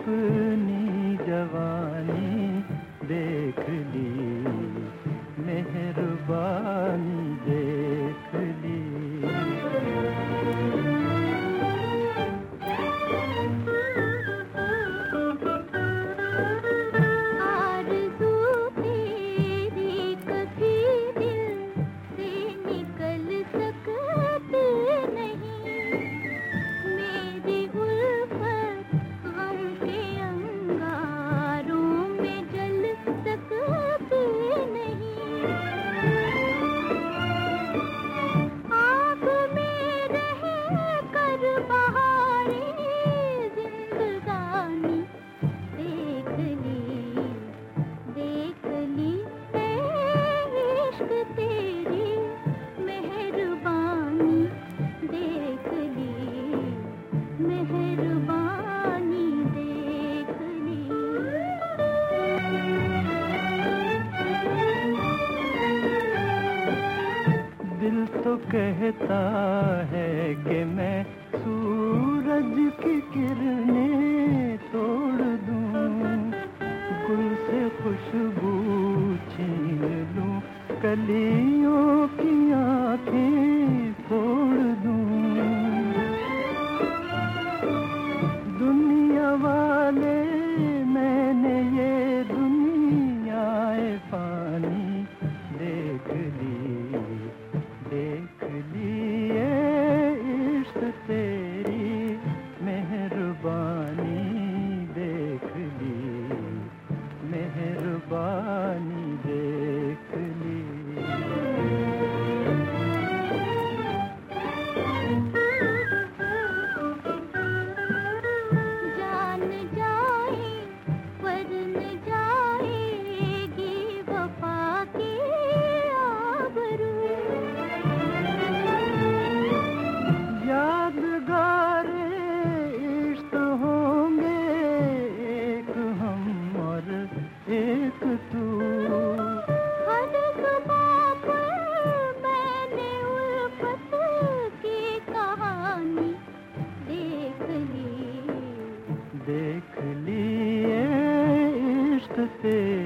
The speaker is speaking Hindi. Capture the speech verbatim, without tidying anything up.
अपनी जवानी देख ली, मेहरबानी देख ली। दिल तो कहता है कि मैं सूरज की किरणें तोड़ दूं, गुल से खुशबू छीन लूं, कलियों की आंखें फोड़ दूं। दुनिया वाले मैंने ये दुनियाए पानी देख ली, देख लिए इश्क तेरी मेहरबानी देख ली, मेहरबानी देख ली। जान जाए पर न जाएगी वफा की आबरू, यादगारे इश्क होंगे एक हम और एक तू। हर जुबां पर मैंने उल्फत की कहानी देख ली, देख ली इश्क तेरी